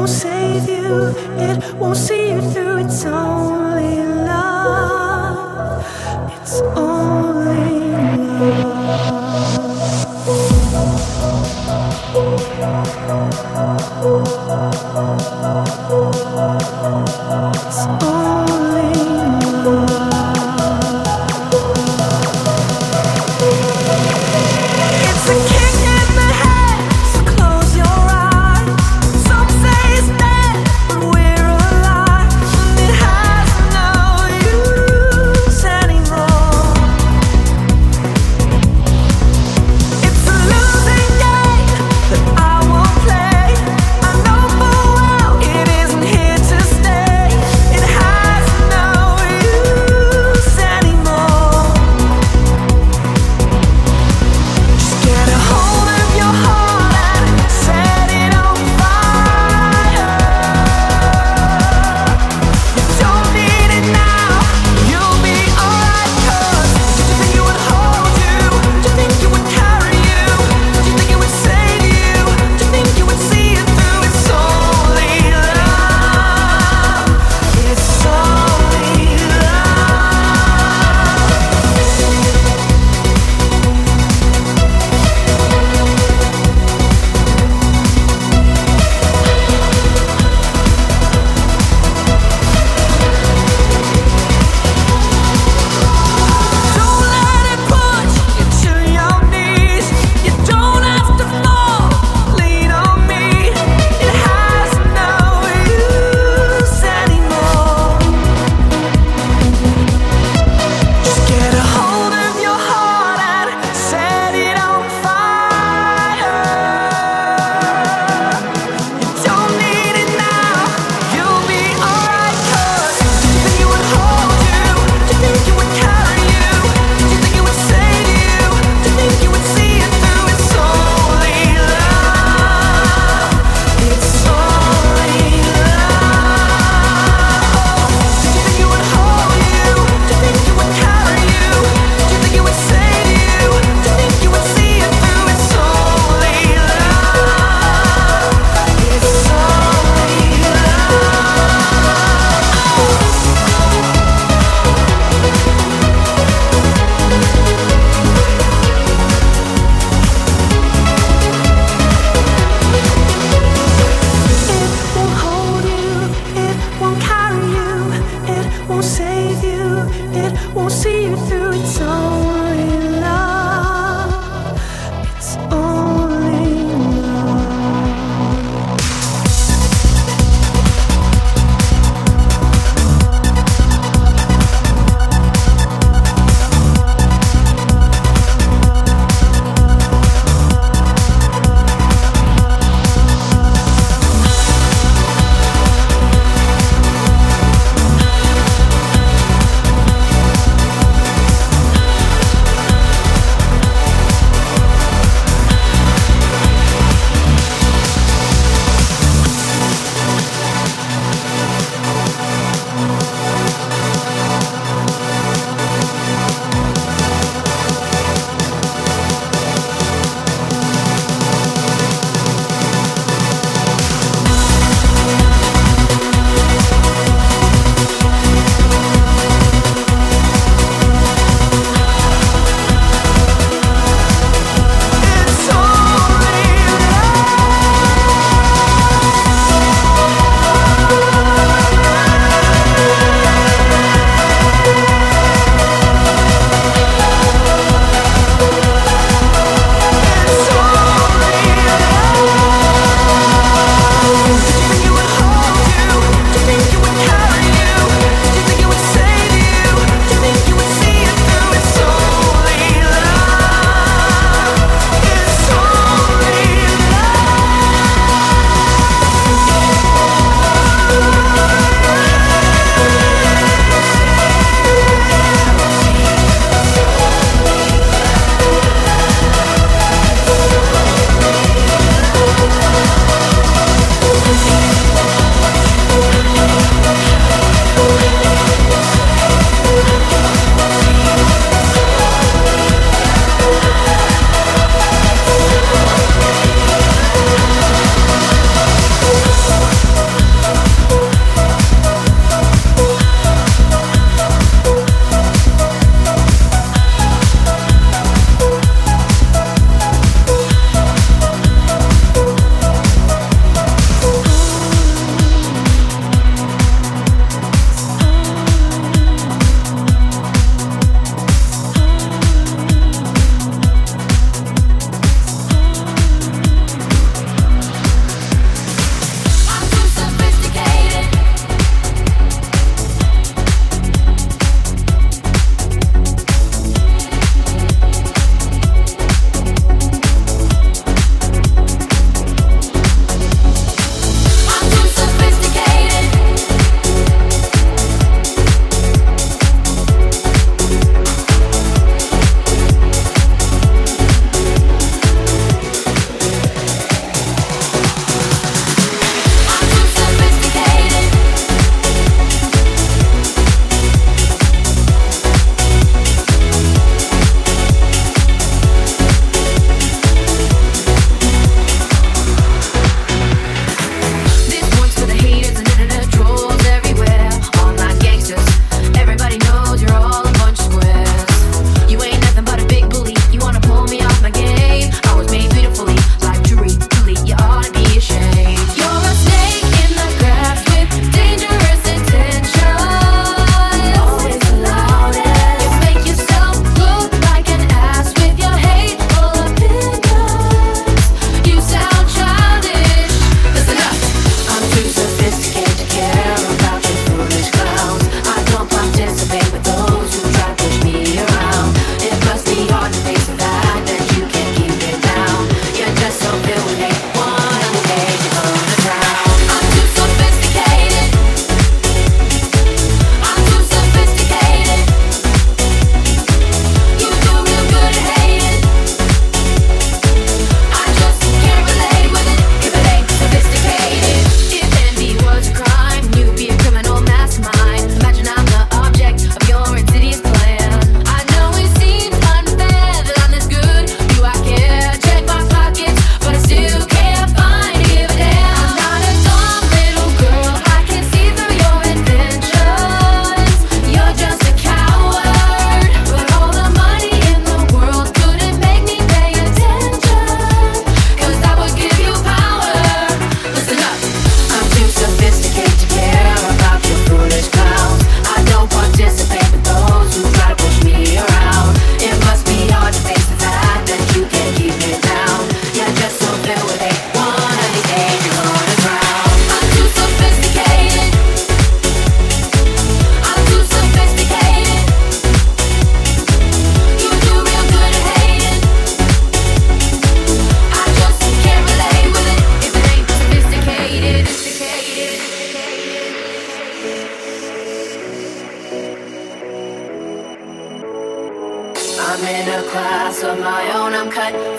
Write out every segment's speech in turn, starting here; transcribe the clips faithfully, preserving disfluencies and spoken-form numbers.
won't save you, it won't see you through. It's only love, it's only love. It's only love. It's a kick in the head, so close your eyes. Some say it's dead, but we're alive, and it has no use anymore. It's a losing game that I won't play. I know full well it isn't here to stay. It has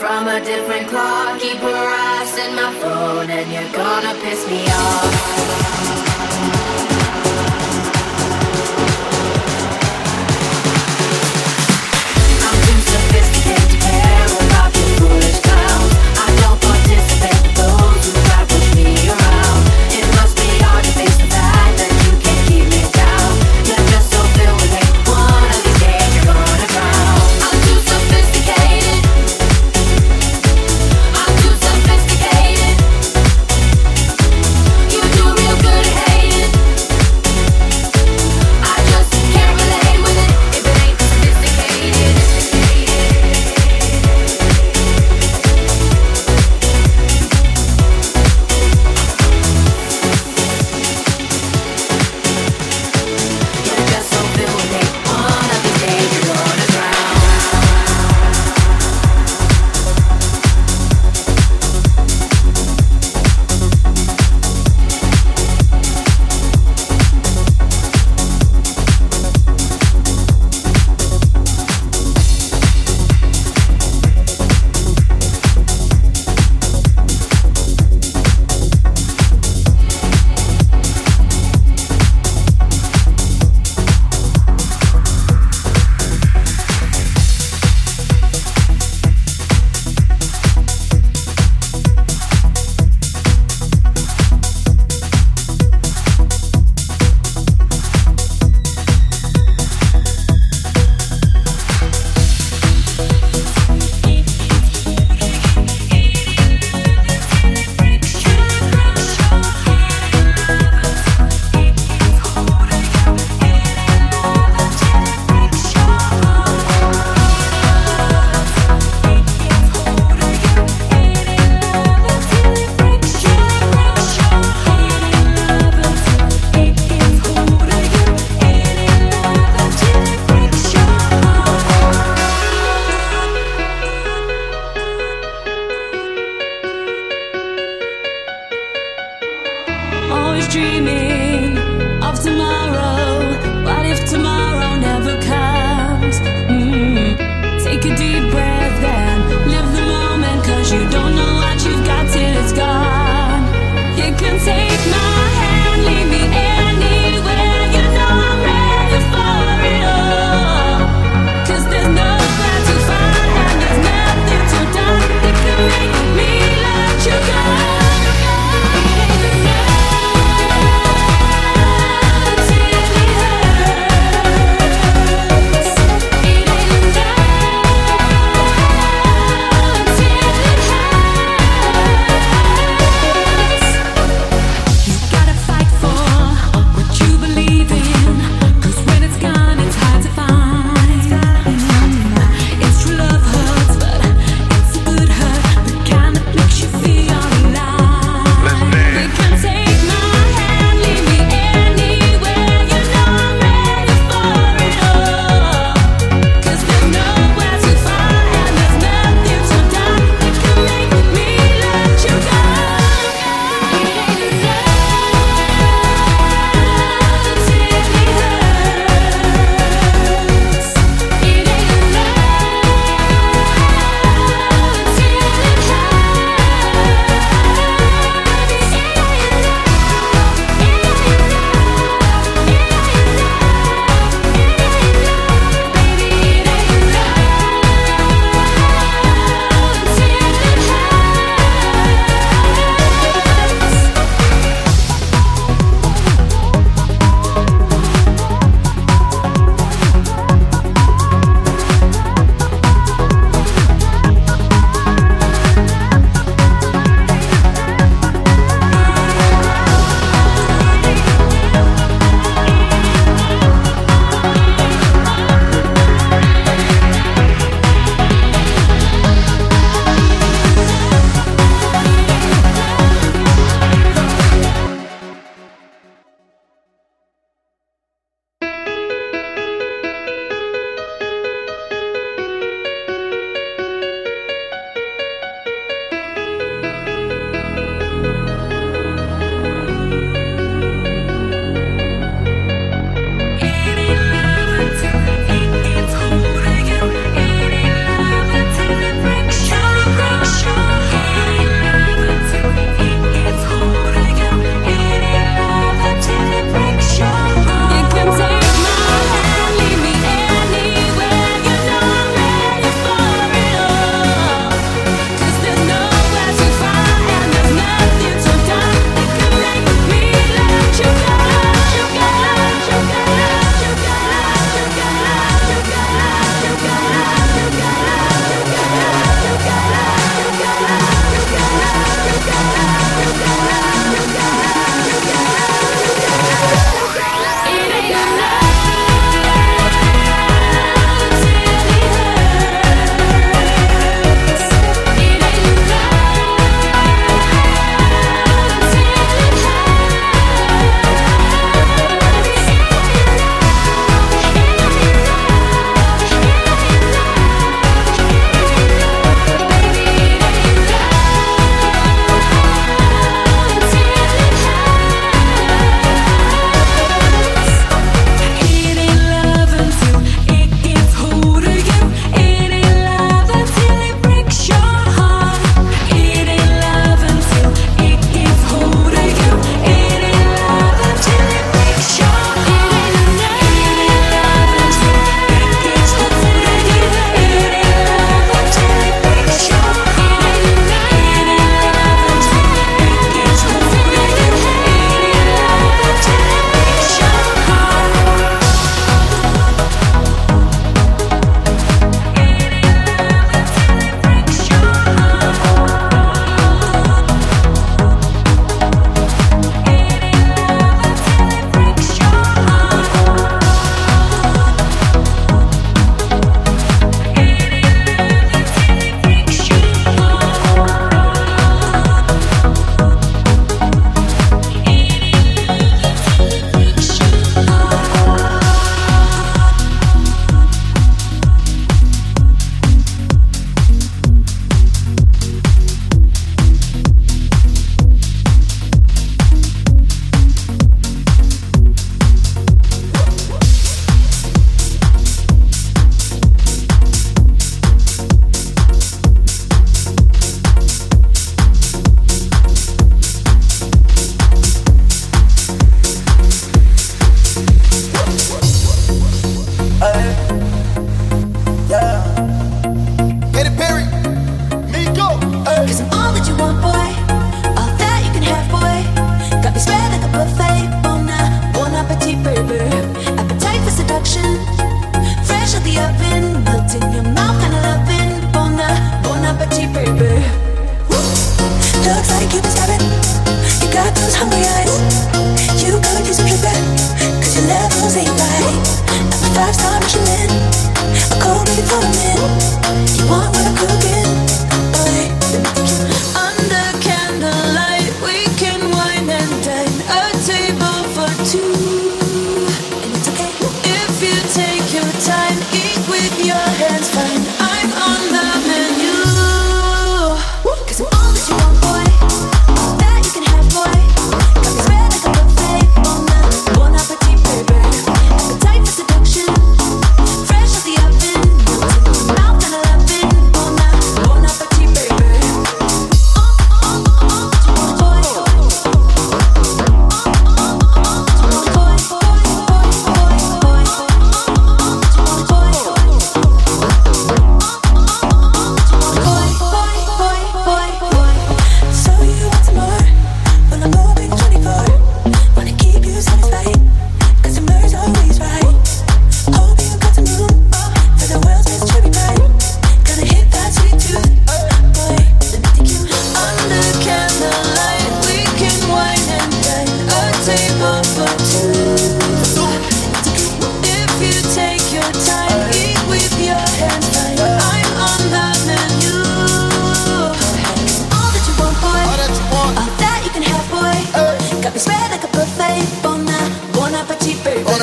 from a different clock. Keep harassing my phone and you're gonna piss me off.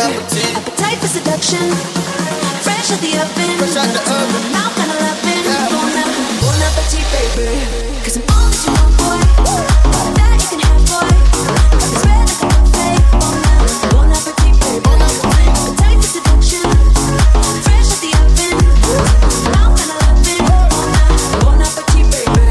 Appetite for seduction. Fresh out the oven. Fresh out the oven. Mouth kinda loving. Yeah. Bon, app- bon appetit, baby. 'Cause I'm all that you want, boy. All that you can have, boy. It's red like a buffet. Bon, app- bon appetit, baby. Appetite for seduction. Fresh out the oven. Mouth kinda loving. Bon, app- bon appetit, baby.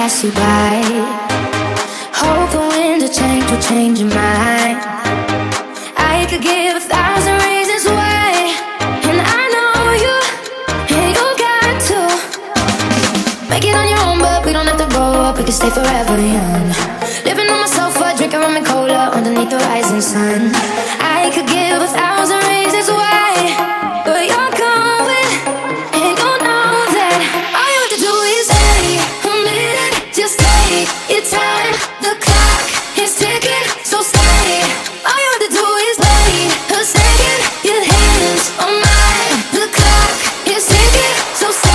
pass you by. Hope the winds of change will change your mind. I could give a thousand reasons why, and I know you, and you got to make it on your own, but we don't have to grow up, we can stay forever young. Living on my sofa, drinking rum and cola underneath the rising sun. I could give a thousand reasons why, but you're going, and you know that all you have to do is stay a minute, just take your time. The clock is ticking, so stay. All you have to do is wait a second. Your hands on mine. The clock is ticking, so stay.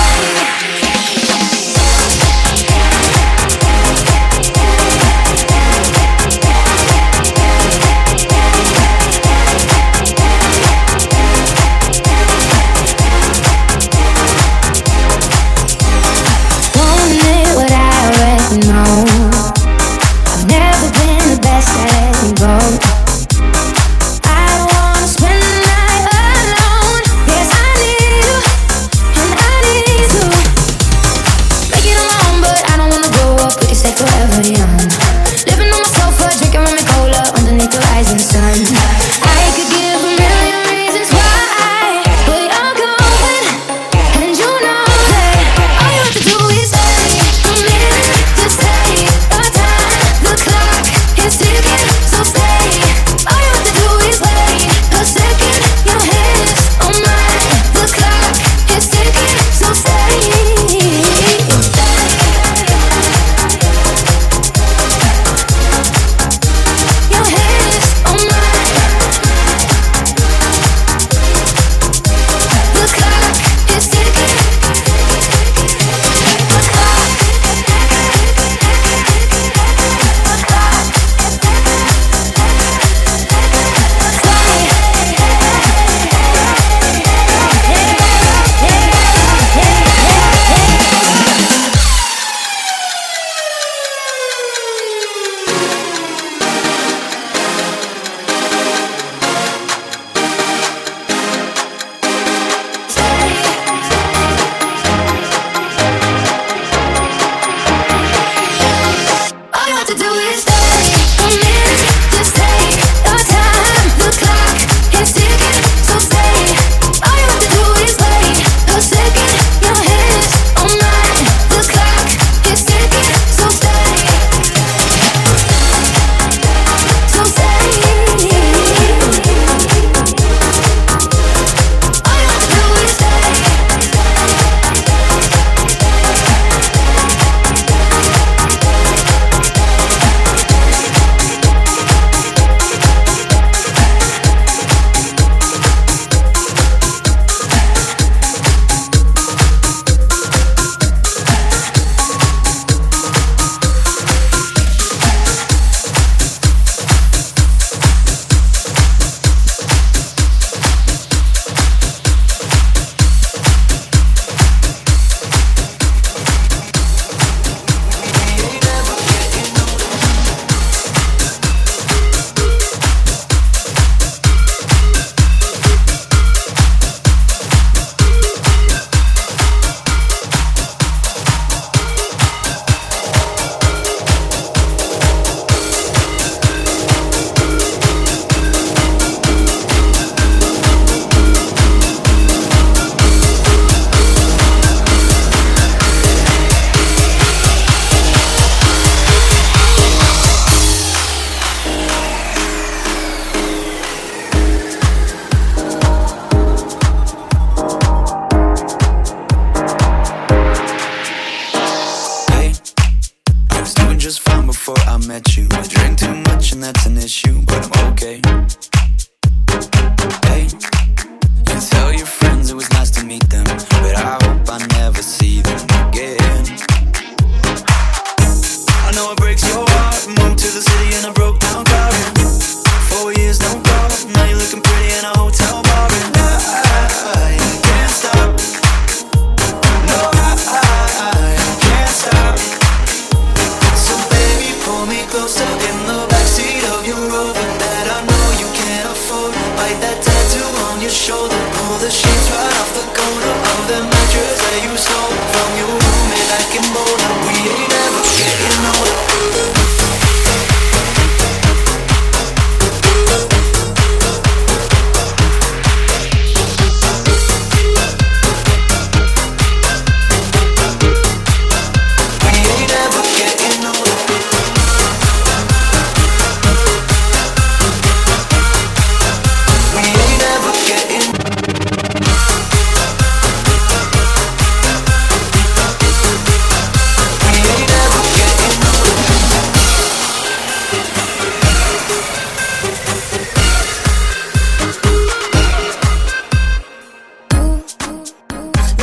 Shoulder, pull the sheets right off the corner.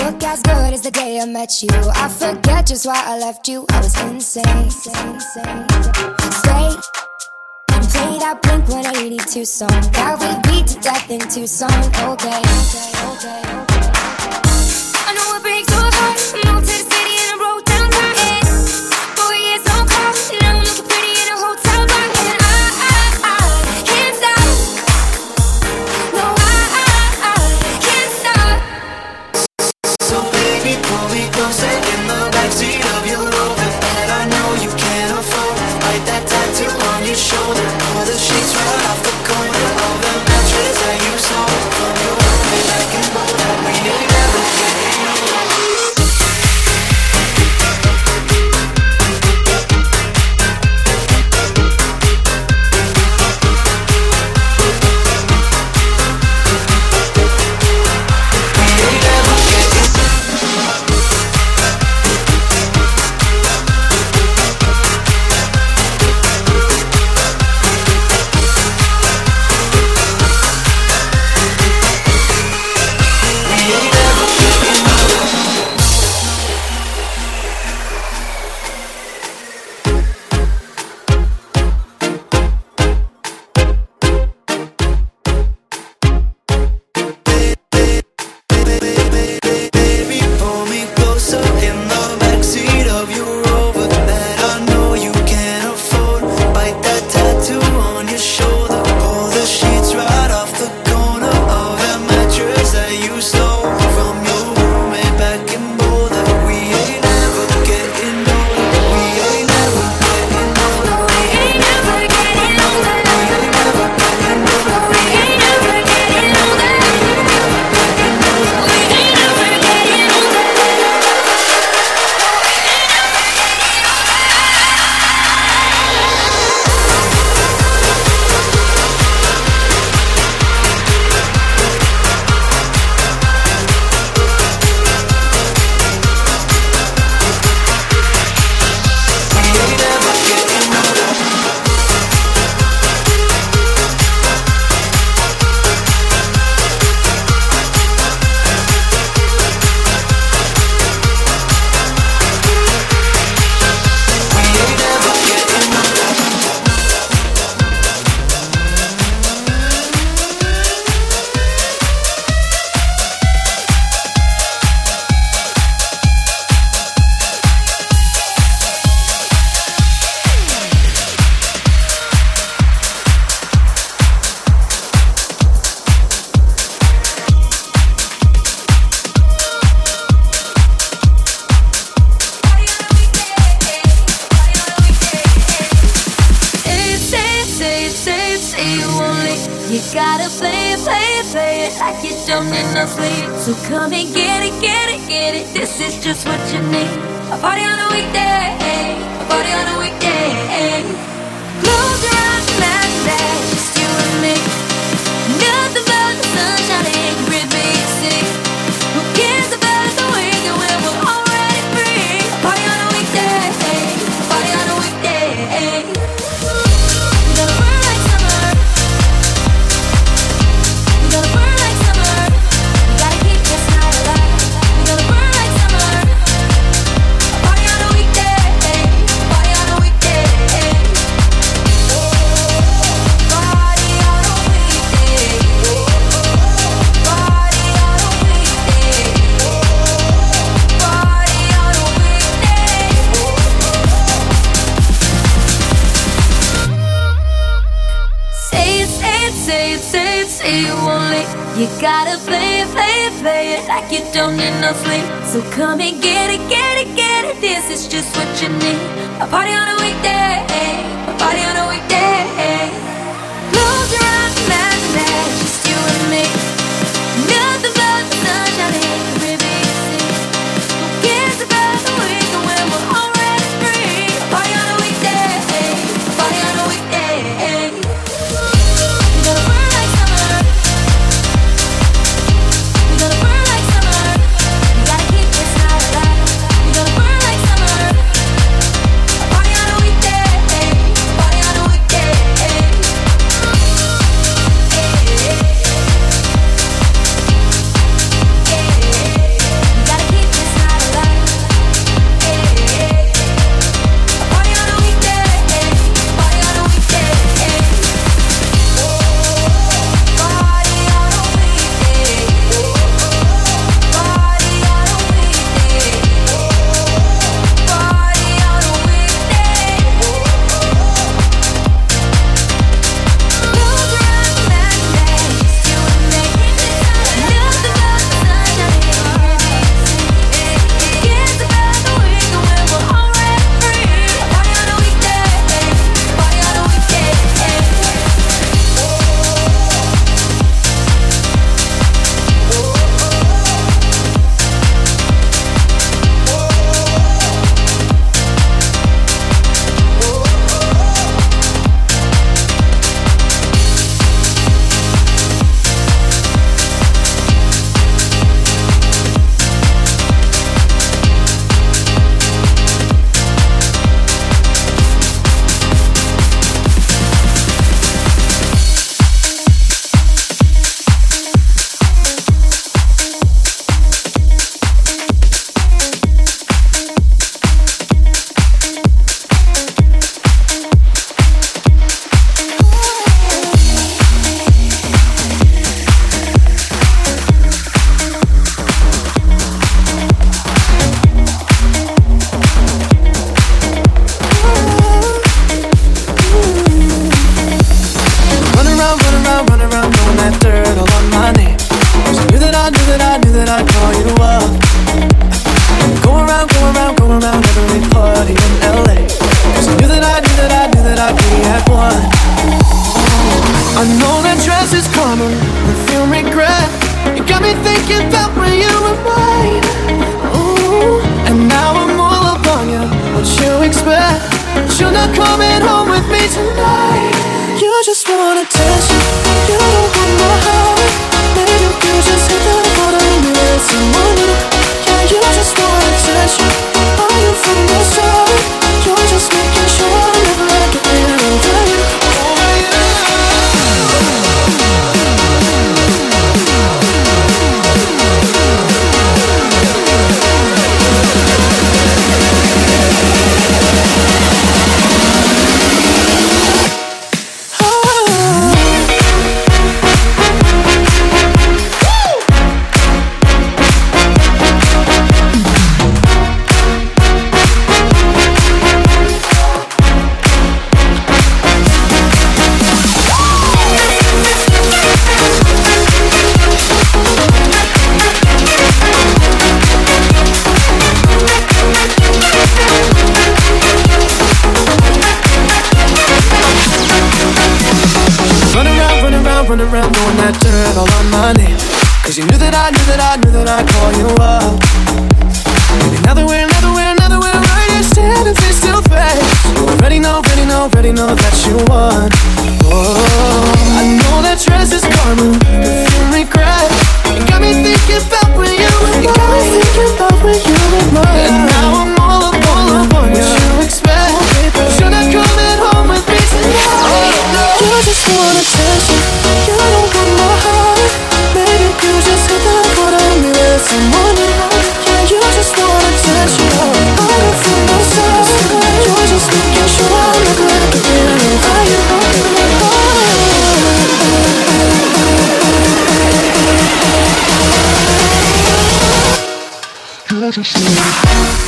look as good as the day I met you. I forget just why I left you. I was insane. Stay and play that Blink one eighty-two song that we beat to death in Tucson. Okay, okay, okay. I know it breaks your heart. Moved to the city and I broke down crying. Four years on call, now I'm looking pretty in a hotel bar. And I, I, I can't stop. No, I, I, I can't stop. So baby, pull me closer in the backseat of your Rover that I know you can't afford. Like that tattoo on your shoulder, or the sheets right off the corner of the mattress that you stole from your roommate back in Boulder. We ain't never getting Party on a weekday, like one. I know that dress is karma, perfume regret. You got me thinking about when you were mine. Ooh, and now I'm all up on you. What you expect? You're not coming home with me tonight. You just want attention. You don't want my heart. Maybe you just hit the bottom and you let someone new. Yeah, you just want attention. Are you from the start? You're just making sure I never get over you. Over you. Run around throwing that dirt all on my name. Cause you knew that I knew that I knew that I'd call you up. Maybe now that we're, now that we're, now that we're right here standing face to face, you already know, already know, already know that you won. Oh, I know that dress is karma, perfume regret. You got me thinking about when you were mine. You got me thinking about when you were mine. And now I'm all up, all up on you. What you expect? You're not coming home with me tonight. You just want attention. You don't want my heart. Maybe you just hit the bottom and let someone new. Yeah, you just want attention. I know from the start. You're just making sure I'm never gonna get over you. You're just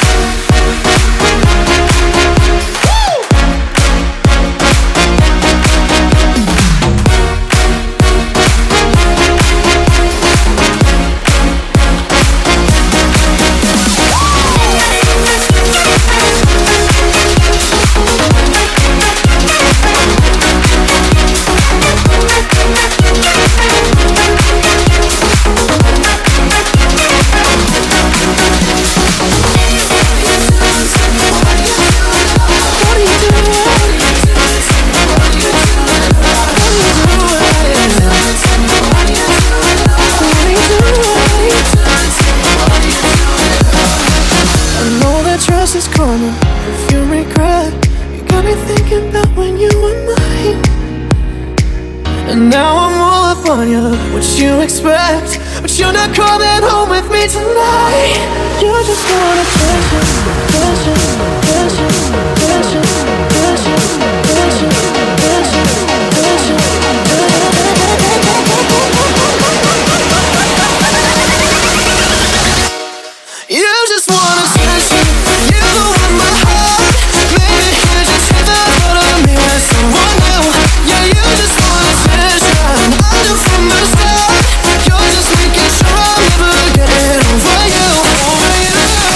what you expect, but you're not coming home with me tonight. You just want attention, attention, attention, attention, attention, attention, attention, attention, attention. You just want attention. You don't want my heart. Maybe you just hit the bottom of me with someone new. Yeah, you just want attention. I do from the start. You're just making sure I'm never getting over you. Over you.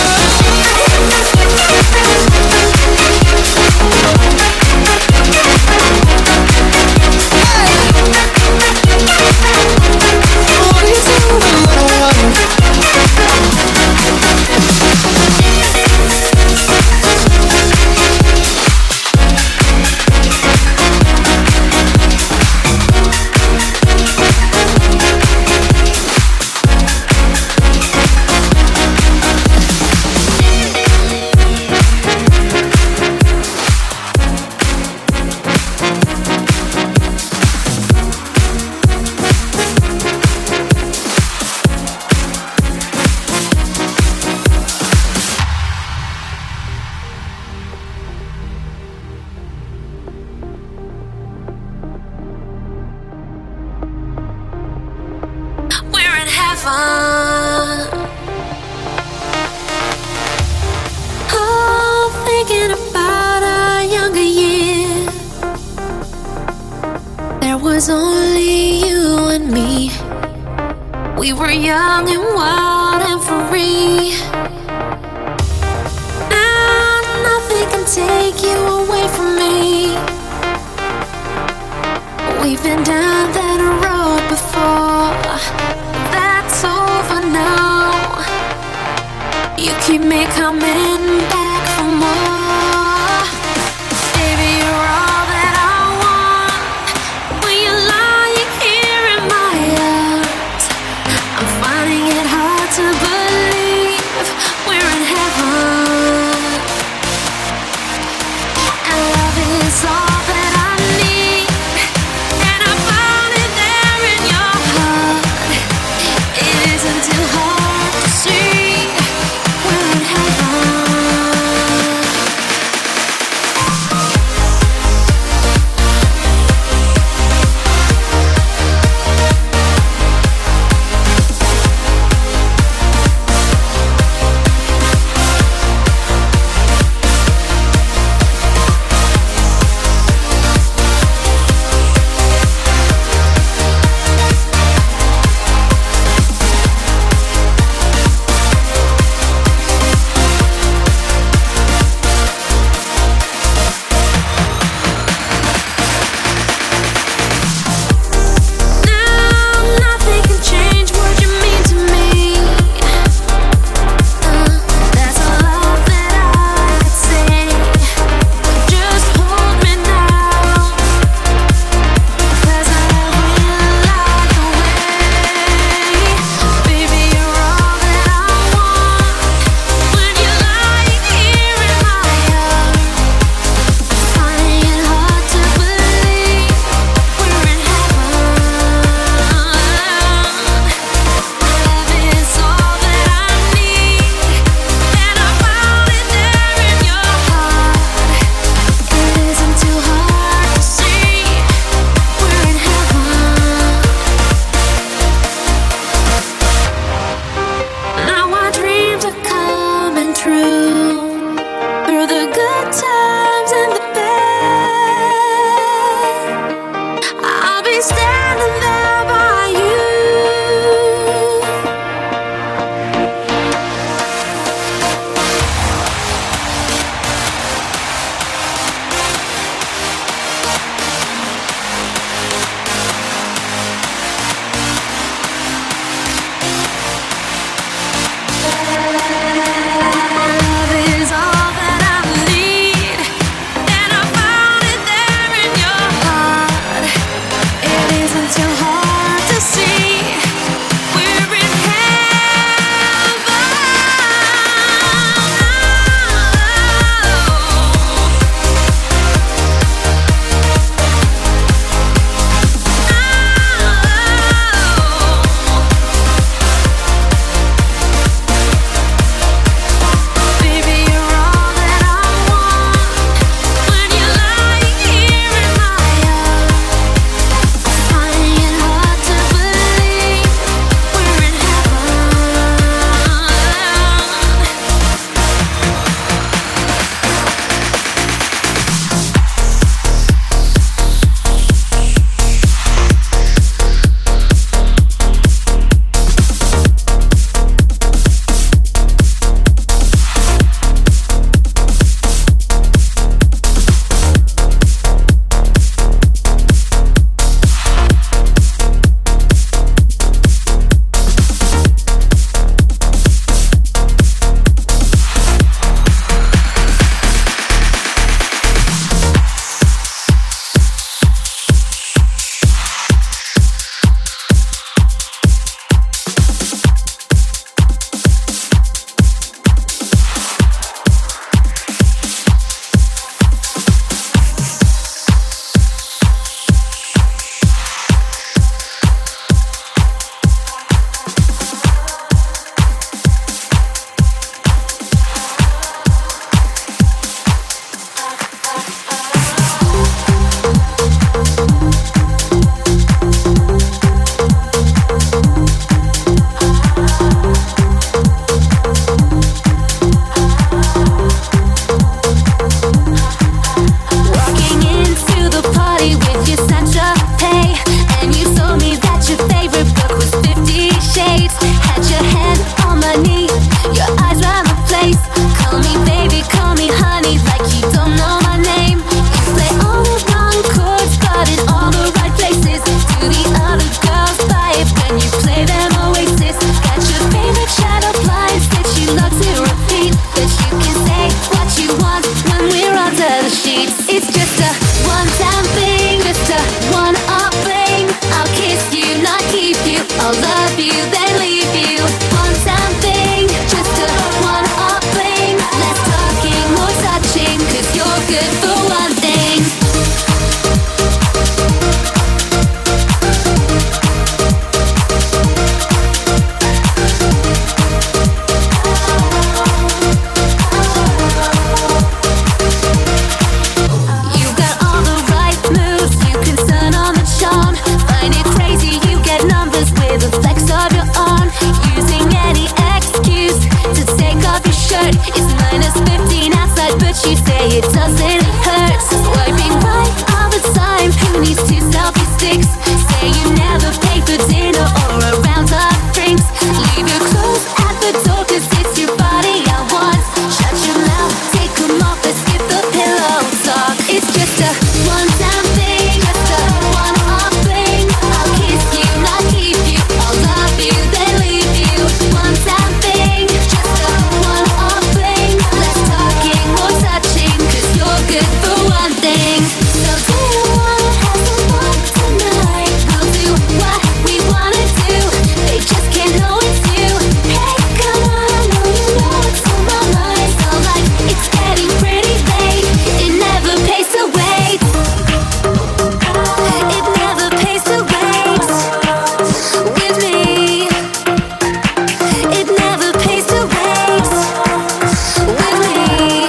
was only you and me. We were young and wild and free. Now nothing can take you away from me. keep me coming back for more. Baby, you're all that I want. When you're lying here in my arms, I'm finding it hard to believe we're in heaven. And love is all that I need, and I found it there in your heart. It isn't too hard to see we're in heaven. shirt. It's minus fifteen outside, but you say it doesn't hurt. Swiping right all the time. Who needs two selfie sticks? Say you never pay for dinner or a round of drinks. Leave your clothes at the door, cause it's your body I want. Shut your mouth, take them off, let's skip the pillow talk. It's just a one-time thing, just a one-off thing. I'll kiss you, not keep you. I'll love you, then leave you. One-time thing, just a one-off thing. Less talking, more touching, cause you're good for one thing. So do you wanna have some fun tonight? We'll do what we wanna do. They just can't know it's you. Hey, come on, I know you know what's on my mind. So like, it's getting pretty late. It never pays to wait. It never pays to wait with me. It never pays to wait with me.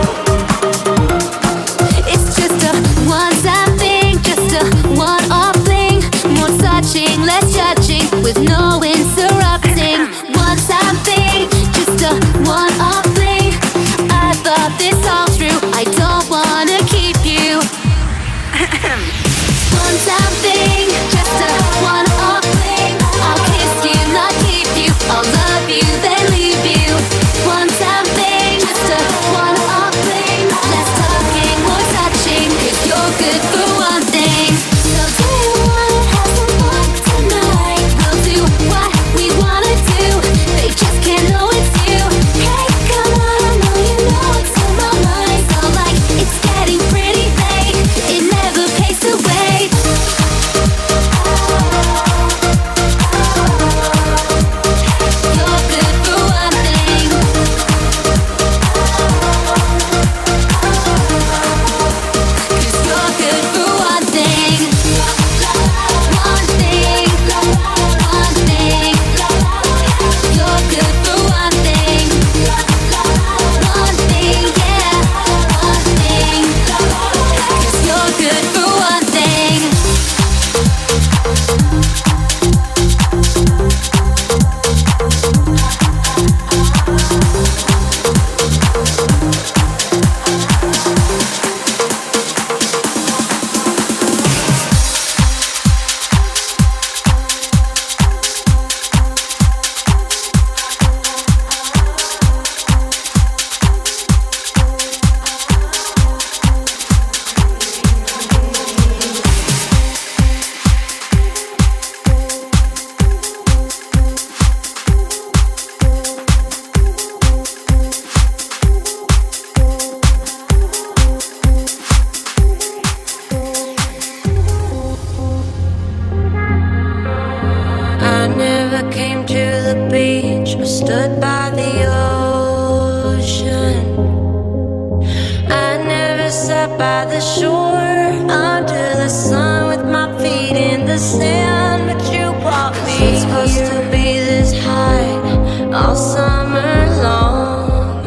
It's just a one-time thing, just a one-off thing. More touching, less judging, with no interrupting. One-time thing, just a one-off thing. I thought this all through. I don't wanna keep you. One-time thing, just a one-off thing. I'll kiss you, not keep you. I'll love you, then leave you. One-time thing, just a one-off thing. Less talking, more touching, cause you're good for one thing. So do you wanna have some fun tonight? We'll do what we wanna do. They just can't know it's you. Hey, come on, I know you know what's on my mind. So like, it's getting pretty late. It never pays to wait. You're good for one thing. Cause you're good for one thing. One thing. One thing. You're good for one thing. One thing, yeah. One thing. Cause you're good for one thing. I never came to the beach or stood by the ocean. I never sat by the shore under the sun with my feet in the sand. But you brought me. It's supposed to be this high all summer long.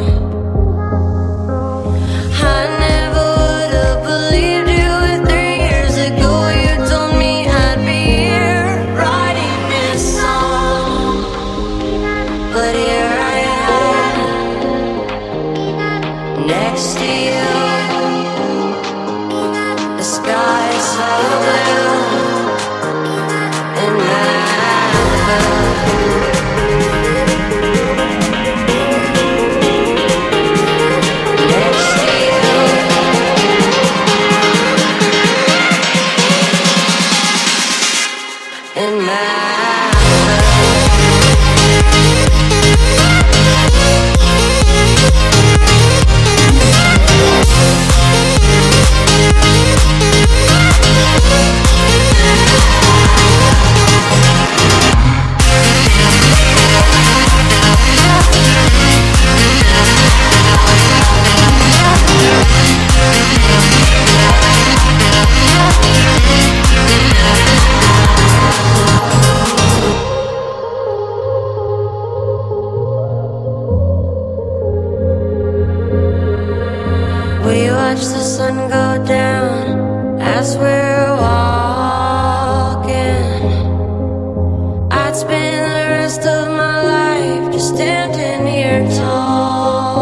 I never would have believed you if three years ago you told me I'd be here writing this song. But here I am, next to you. The sky is so blue, and Malibu. Next to you, and Malibu. We watch the sun go down as we're walking. I'd spend the rest of my life just standing here tall.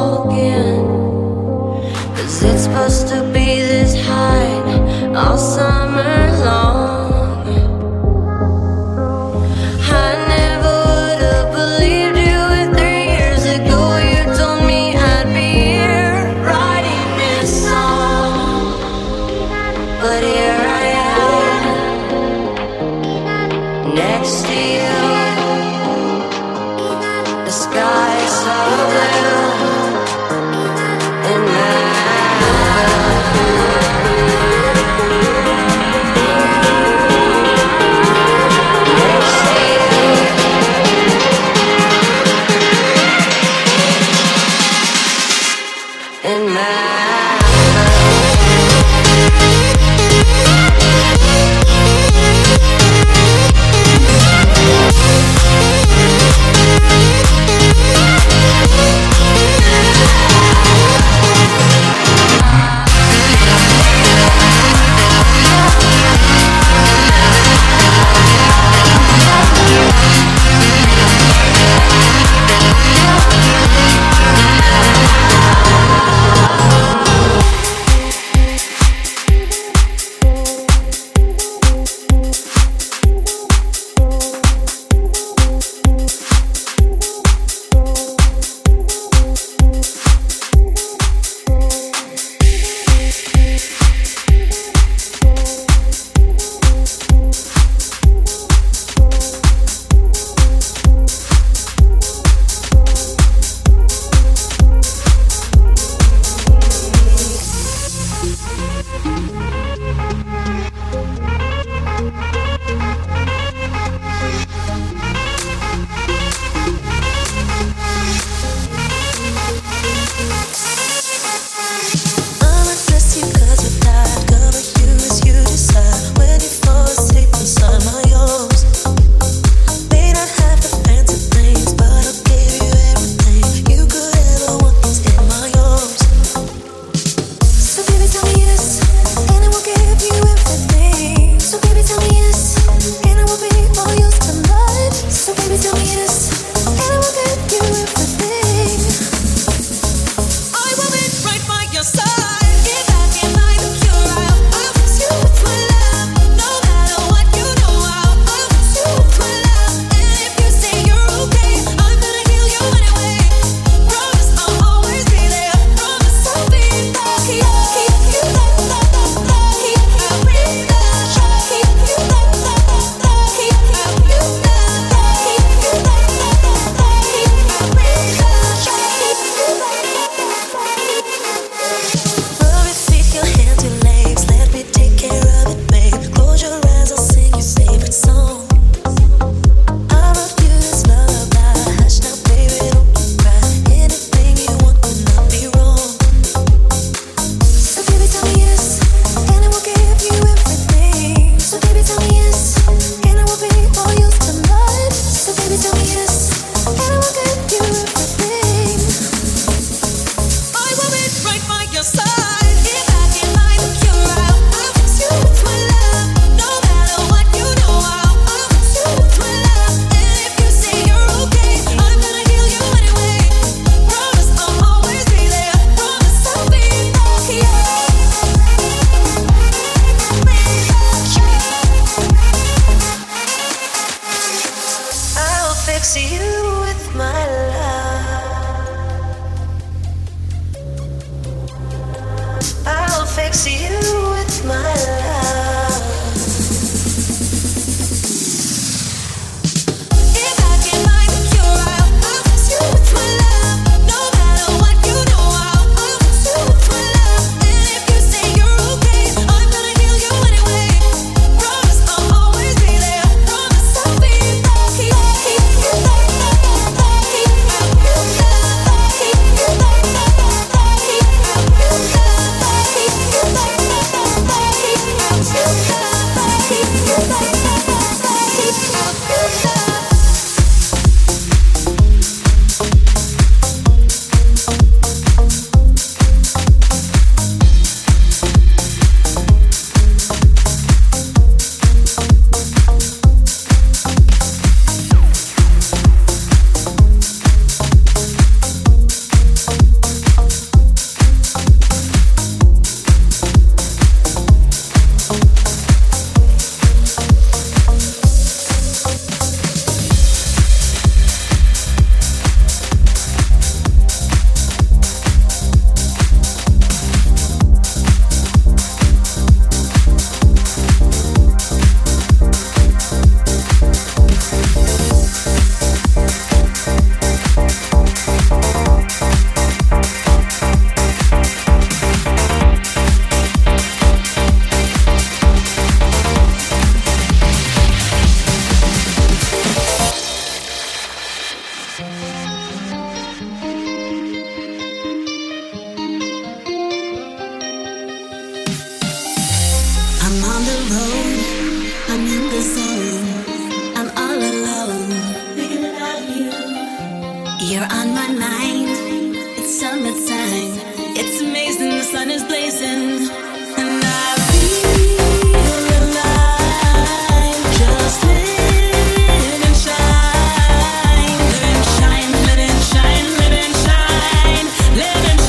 road. I'm in the zone. I'm all alone. Thinking about you. You're on my mind. It's summertime. It's amazing. The sun is blazing. And I feel alive. Just live and shine. Live and shine. Live and shine. Live and shine. Live and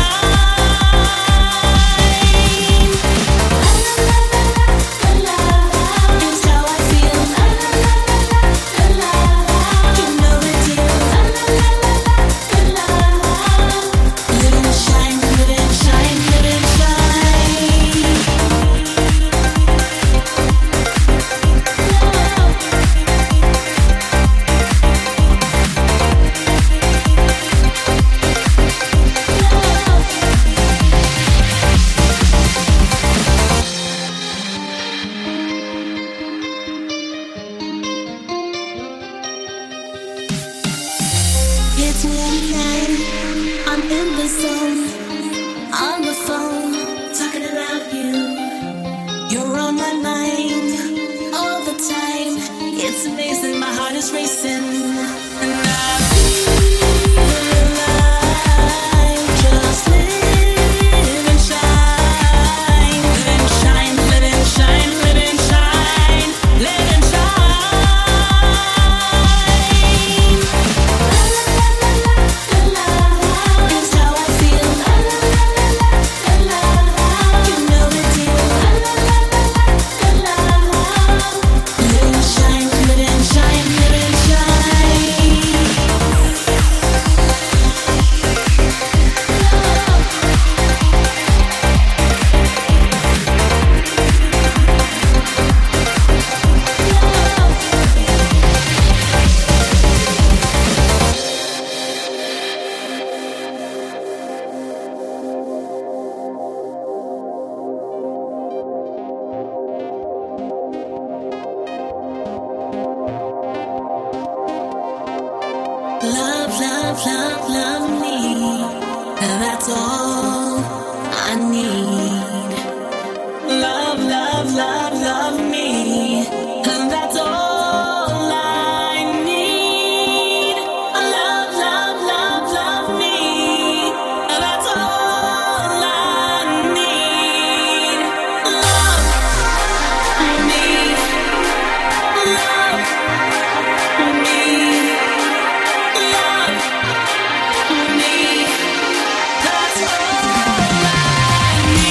shine. It's how I feel. You know it, dear. Live and shine. Live and shine. Live and shine. It's midnight. I'm in the zone. On the phone, talking about you. You're on my mind all the time. It's amazing. My heart is racing, and I feel alive. Just live and shine, live and shine, live and shine, live and shine, live and shine. It's how I feel. You know it, dear. Live and shine, live and shine, live and shine. Love, love, love, love me. That's all I need. Love, love, love, love me. That's all I need. Love, love, love, love me. That's all I need. Love, I need. Love, I need. Love me, that's all I need.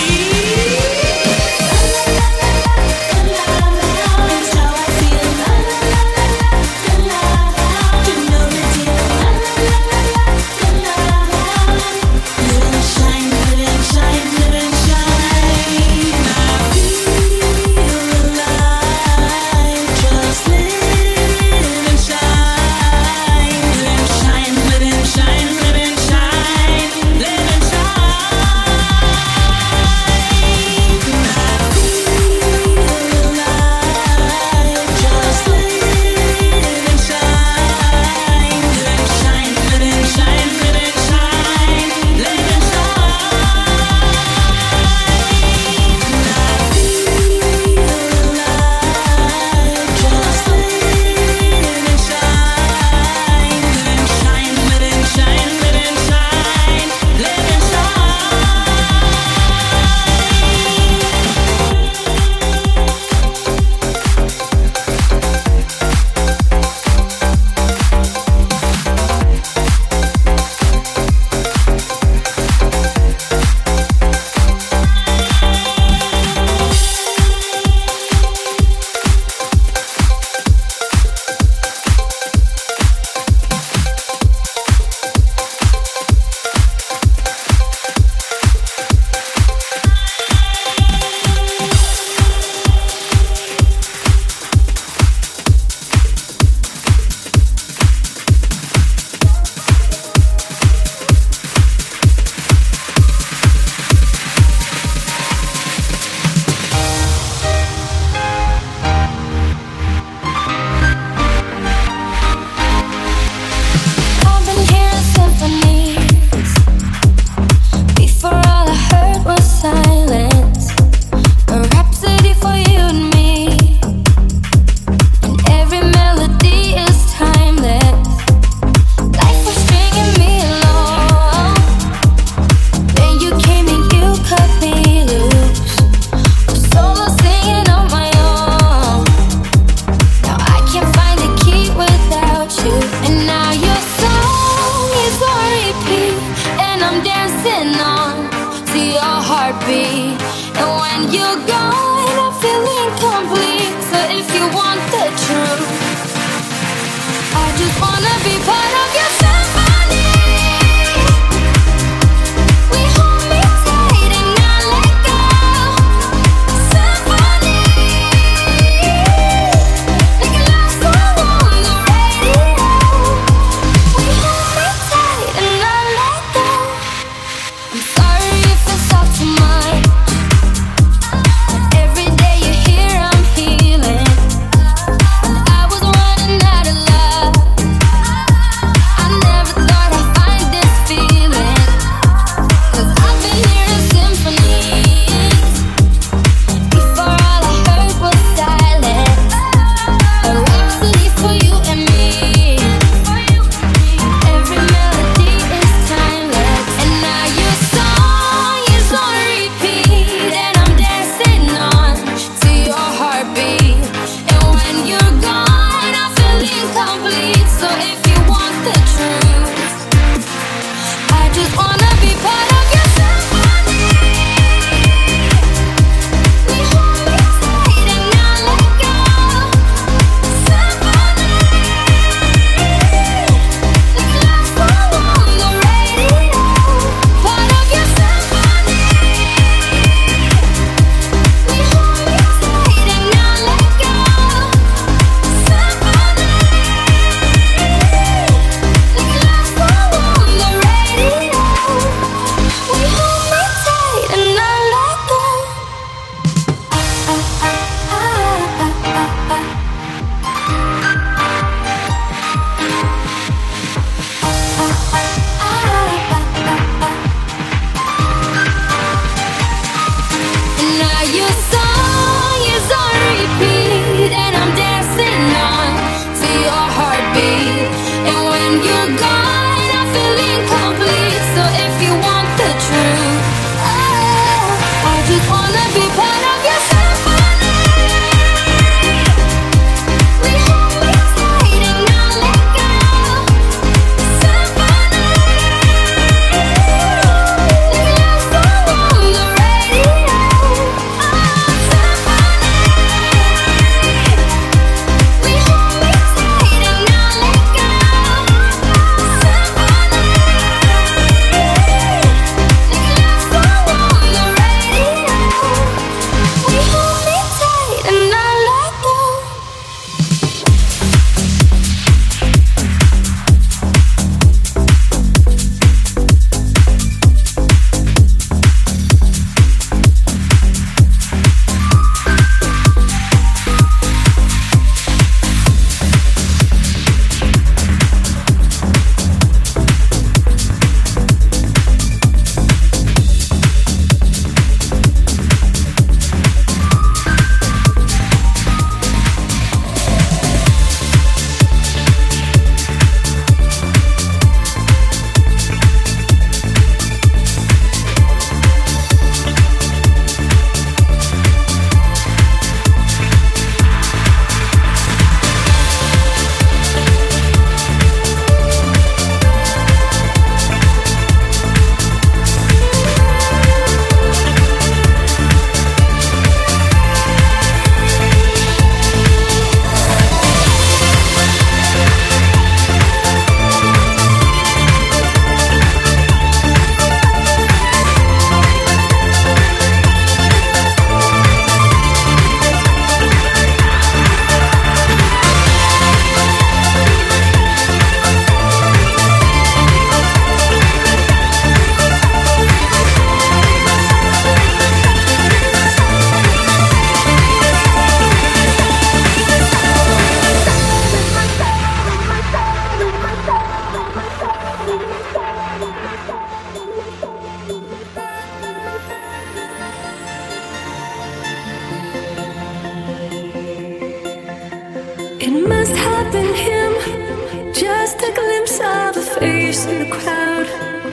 up in him, just a glimpse of a face in the crowd.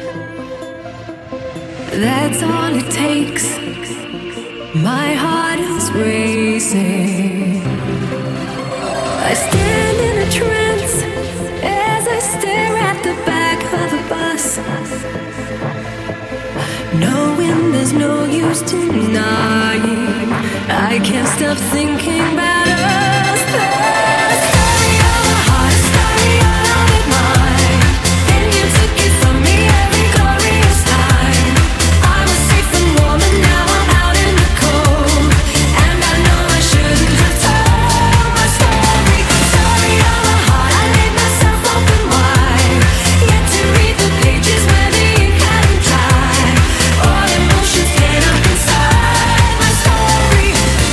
That's all it takes. My heart is racing. I stand in a trance as I stare at the back of a bus, knowing there's no use denying. I can't stop thinking about us. The story of a heart, story of a mind. Then you took it from me every glorious time. I was safe and warm and now I'm out in the cold. And I know I shouldn't have told my story. Story of a heart, I laid myself open wide, yet to read the pages where the ink hadn't dried. All emotions pent up inside my story.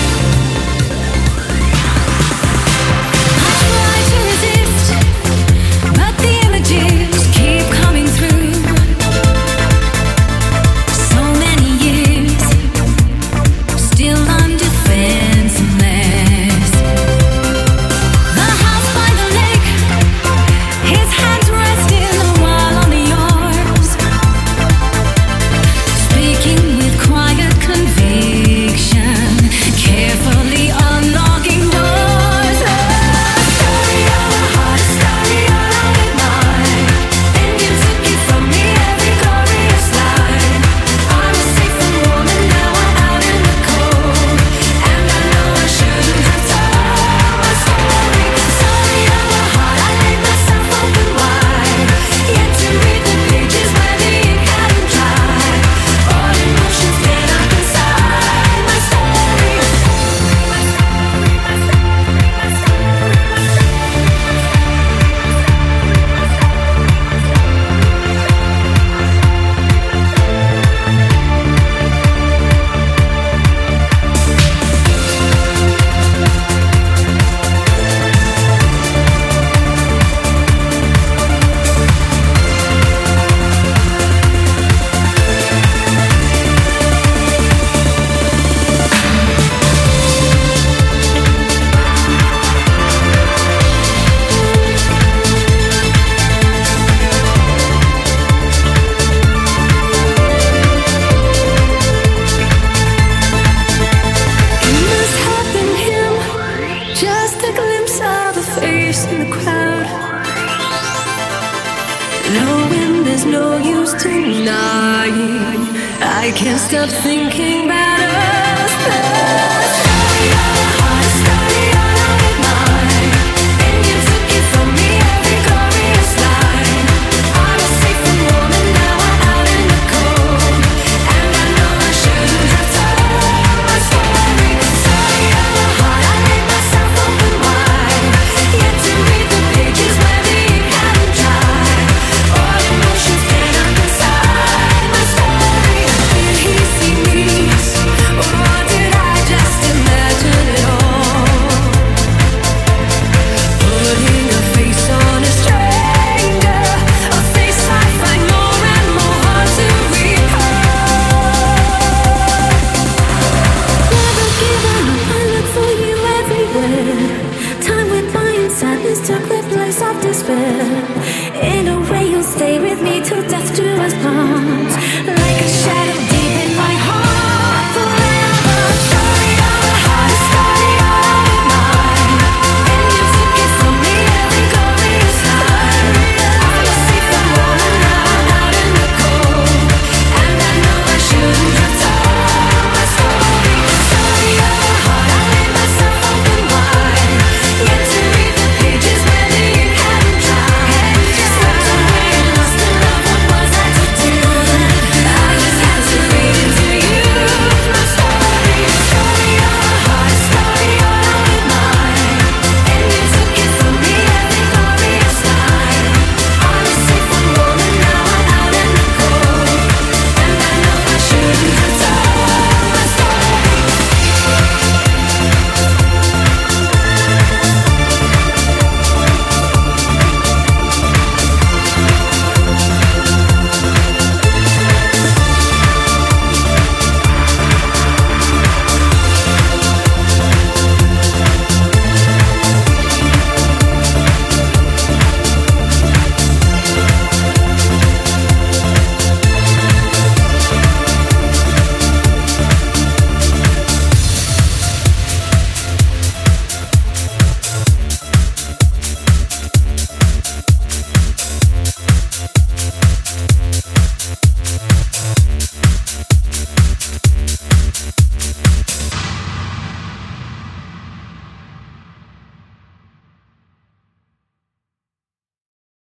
I try to resist, but the images keep coming through. So many years, still I'm defenseless. The house by the lake, his hands resting while on yours, speaking with quiet conviction, carefully unlocking doors. A story of a heart, a story of a mind. And you took it from me every glorious line. I was safe and warm and now I'm out in the cold. And I know I shouldn't have told my story. Story of a heart, I laid myself open wide, yet to read the pages where the ink hadn't dried. All emotions pent up inside my story. It must have been him, just a glimpse of a face in the crowd, knowing there's no use denying. I can't stop thinking about us. The story of a heart, story of a mind. And you took it from me every glorious line. I was safe and warm and now I'm out in the cold. And I know I shouldn't have told my story. Story of a heart, I laid myself open wide, yet to read the pages where the ink hadn't dried. All emotions pent up inside my story. Did he see me, or did I just imagine it all? Putting a face on a stranger, a face I find more and more hard to recall. Never given up, I look for you everywhere. Time went by and sadness took the place of despair. In a way you'll stay with me till death do us part.